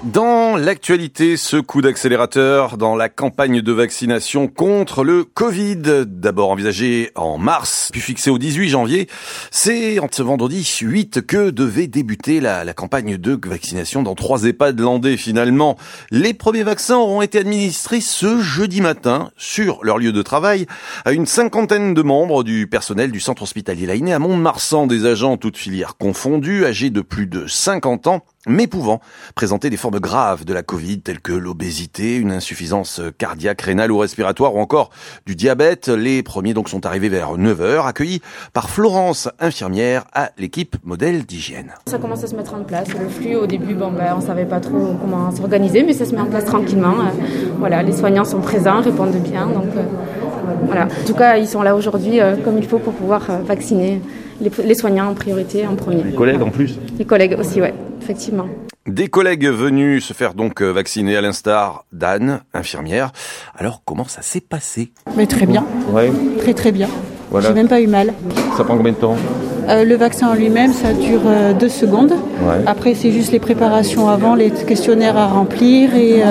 Dans l'actualité, ce coup d'accélérateur dans la campagne de vaccination contre le Covid, d'abord envisagé en mars, puis fixé au 18 janvier, c'est en ce vendredi 8 que devait débuter la campagne de vaccination dans 3 EHPAD landais. Finalement, les premiers vaccins auront été administrés ce jeudi matin sur leur lieu de travail à une 50aine de membres du personnel du centre hospitalier Layné à Mont-de-Marsan, des agents toutes filières confondues, âgés de plus de 50 ans, mais pouvant présenter des formes graves de la Covid telles que l'obésité, une insuffisance cardiaque, rénale ou respiratoire ou encore du diabète. Les premiers donc sont arrivés vers 9h, accueillis par Florence, infirmière à l'équipe modèle d'hygiène. Ça commence à se mettre en place. Le flux au début, on savait pas trop comment s'organiser, mais ça se met en place tranquillement. Voilà, les soignants sont présents, répondent bien. Donc voilà. En tout cas, ils sont là aujourd'hui comme il faut pour pouvoir vacciner les soignants en priorité, en premier. Les collègues en plus. Les collègues aussi, ouais. Effectivement. Des collègues venus se faire donc vacciner à l'instar d'Anne, infirmière. Alors, comment ça s'est passé ? Mais très bien. Ouais. Très très bien. Voilà. J'ai même pas eu mal. Ça prend combien de temps ? Le vaccin en lui-même, ça dure 2 secondes. Ouais. Après, c'est juste les préparations avant, les questionnaires à remplir et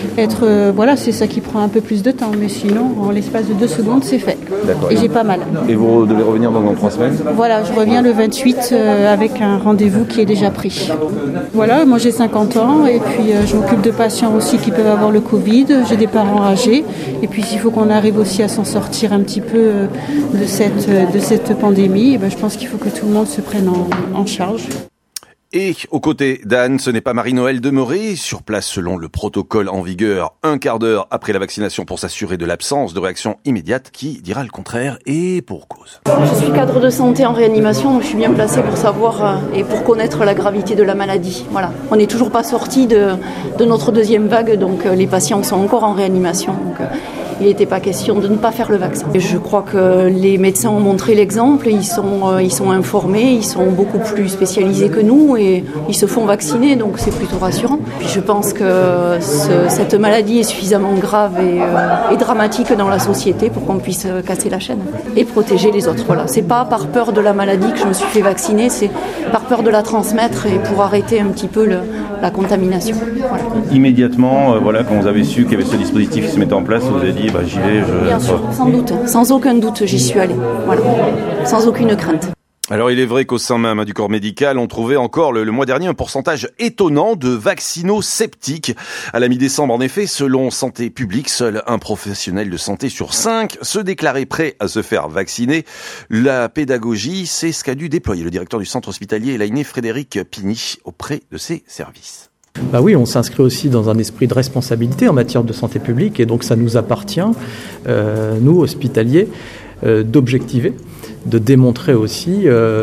voilà, c'est ça qui prend un peu plus de temps. Mais sinon, en l'espace de 2 secondes, c'est fait. D'accord. Et j'ai pas mal. Et vous devez revenir dans 3 semaines ? Voilà, je reviens le 28 avec un rendez-vous qui est déjà pris. Voilà, moi j'ai 50 ans et puis je m'occupe de patients aussi qui peuvent avoir le Covid. J'ai des parents âgés. Et puis s'il faut qu'on arrive aussi à s'en sortir un petit peu de cette pandémie, je pense qu'il faut que tout le monde se prenne en charge. Et aux côtés d'Anne, ce n'est pas Marie-Noël Demeuré, sur place selon le protocole en vigueur, un quart d'heure après la vaccination pour s'assurer de l'absence de réaction immédiate, qui dira le contraire et pour cause. Je suis cadre de santé en réanimation, donc je suis bien placée pour savoir et pour connaître la gravité de la maladie. Voilà. On n'est toujours pas sorti de notre deuxième vague, donc les patients sont encore en réanimation. Donc, il n'était pas question de ne pas faire le vaccin. Et je crois que les médecins ont montré l'exemple, ils sont informés, ils sont beaucoup plus spécialisés que nous et ils se font vacciner, donc c'est plutôt rassurant. Puis je pense que cette maladie est suffisamment grave et dramatique dans la société pour qu'on puisse casser la chaîne et protéger les autres. Voilà. C'est pas par peur de la maladie que je me suis fait vacciner, c'est par peur de la transmettre et pour arrêter un petit peu la contamination. Voilà. Immédiatement, quand vous avez su qu'il y avait ce dispositif qui se mettait en place, vous avez dit j'y vais. Bien sûr, sans doute, sans aucun doute, j'y suis allée. Voilà, sans aucune crainte. Alors il est vrai qu'au sein même du corps médical, on trouvait encore le mois dernier un pourcentage étonnant de vaccinosceptiques. À la mi-décembre, en effet, selon Santé publique, seul un professionnel de santé sur 5 se déclarait prêt à se faire vacciner. La pédagogie, c'est ce qu'a dû déployer le directeur du centre hospitalier Layné, Frédéric Pigny, auprès de ses services. Oui, on s'inscrit aussi dans un esprit de responsabilité en matière de santé publique et donc ça nous appartient, nous, hospitaliers, d'objectiver, de démontrer aussi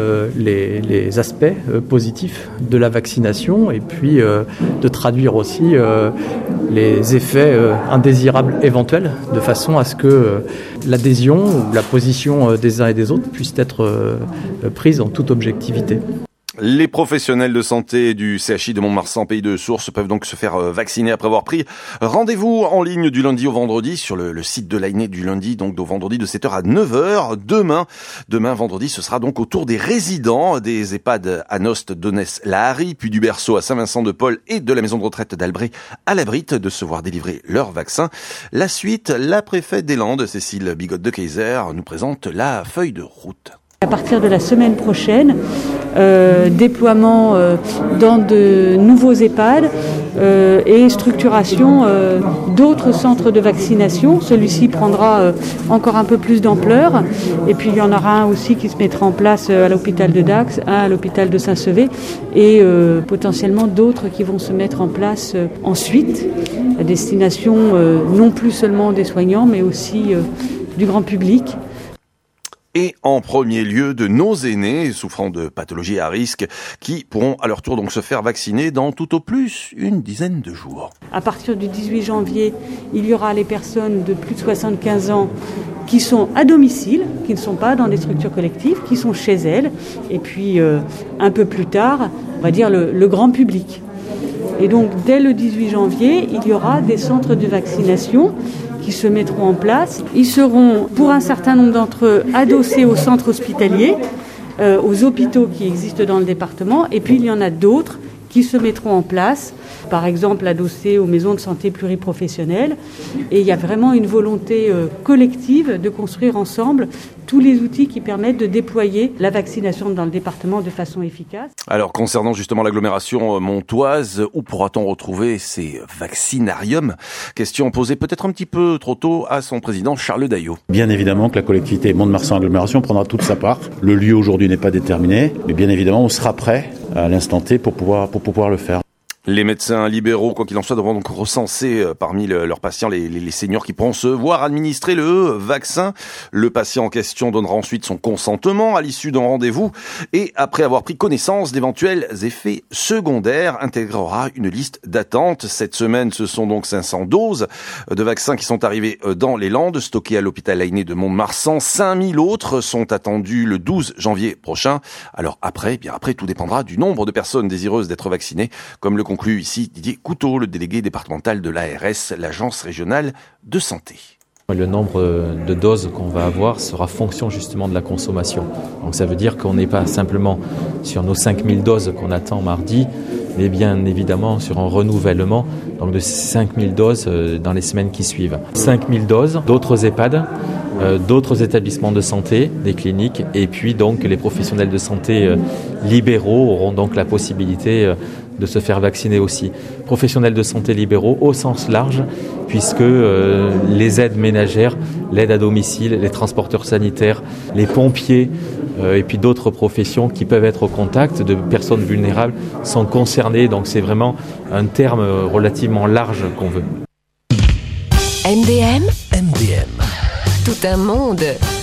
les aspects positifs de la vaccination et puis de traduire aussi les effets indésirables éventuels de façon à ce que l'adhésion ou la position des uns et des autres puisse être prise en toute objectivité. Les professionnels de santé du CHI de Mont-de-Marsan, pays de source, peuvent donc se faire vacciner après avoir pris rendez-vous en ligne du lundi au vendredi sur le site de Layné du lundi, donc au vendredi de 7h à 9h. Demain, vendredi, ce sera donc au tour des résidents des EHPAD à Nost, Donès, La Harrie, puis du Berceau à Saint-Vincent-de-Paul et de la maison de retraite d'Albret à l'Abrite de se voir délivrer leur vaccin. La suite, la préfète des Landes, Cécile Bigot de Kayser, nous présente la feuille de route. À partir de la semaine prochaine, déploiement dans de nouveaux EHPAD et structuration d'autres centres de vaccination. Celui-ci prendra encore un peu plus d'ampleur. Et puis il y en aura un aussi qui se mettra en place à l'hôpital de Dax, un à l'hôpital de Saint-Sevé et potentiellement d'autres qui vont se mettre en place ensuite à destination non plus seulement des soignants mais aussi du grand public. Et en premier lieu de nos aînés souffrant de pathologies à risque qui pourront à leur tour donc se faire vacciner dans tout au plus une dizaine de jours. À partir du 18 janvier, il y aura les personnes de plus de 75 ans qui sont à domicile, qui ne sont pas dans des structures collectives, qui sont chez elles. Et puis un peu plus tard, on va dire le grand public. Et donc dès le 18 janvier, il y aura des centres de vaccination qui se mettront en place. Ils seront, pour un certain nombre d'entre eux, adossés aux centres hospitaliers, aux hôpitaux qui existent dans le département. Et puis, il y en a d'autres qui se mettront en place, par exemple adossées aux maisons de santé pluriprofessionnelles. Et il y a vraiment une volonté collective de construire ensemble tous les outils qui permettent de déployer la vaccination dans le département de façon efficace. Alors, concernant justement l'agglomération montoise, où pourra-t-on retrouver ces vaccinariums? Question posée peut-être un petit peu trop tôt à son président Charles Daillot. Bien évidemment que la collectivité Mont-de-Marsan agglomération prendra toute sa part. Le lieu aujourd'hui n'est pas déterminé, mais bien évidemment on sera prêt à l'instant T pour pouvoir le faire. Les médecins libéraux, quoi qu'il en soit, devront donc recenser parmi leurs patients les seniors qui pourront se voir administrer le vaccin. Le patient en question donnera ensuite son consentement à l'issue d'un rendez-vous et, après avoir pris connaissance d'éventuels effets secondaires, intégrera une liste d'attente. Cette semaine, ce sont donc 500 doses de vaccins qui sont arrivées dans les Landes, stockées à l'hôpital Layné de Mont-de-Marsan. 5000 autres sont attendus le 12 janvier prochain. Alors après, tout dépendra du nombre de personnes désireuses d'être vaccinées, comme le conclut ici Didier Couteau, le délégué départemental de l'ARS, l'Agence régionale de santé. Le nombre de doses qu'on va avoir sera fonction justement de la consommation. Donc ça veut dire qu'on n'est pas simplement sur nos 5000 doses qu'on attend mardi, mais bien évidemment sur un renouvellement donc de ces 5000 doses dans les semaines qui suivent. 5000 doses, d'autres EHPAD, d'autres établissements de santé, des cliniques, et puis donc les professionnels de santé libéraux auront donc la possibilité de se faire vacciner aussi. Professionnels de santé libéraux au sens large, puisque les aides ménagères, l'aide à domicile, les transporteurs sanitaires, les pompiers et puis d'autres professions qui peuvent être au contact de personnes vulnérables sont concernés. Donc c'est vraiment un terme relativement large qu'on veut. MDM. Tout un monde.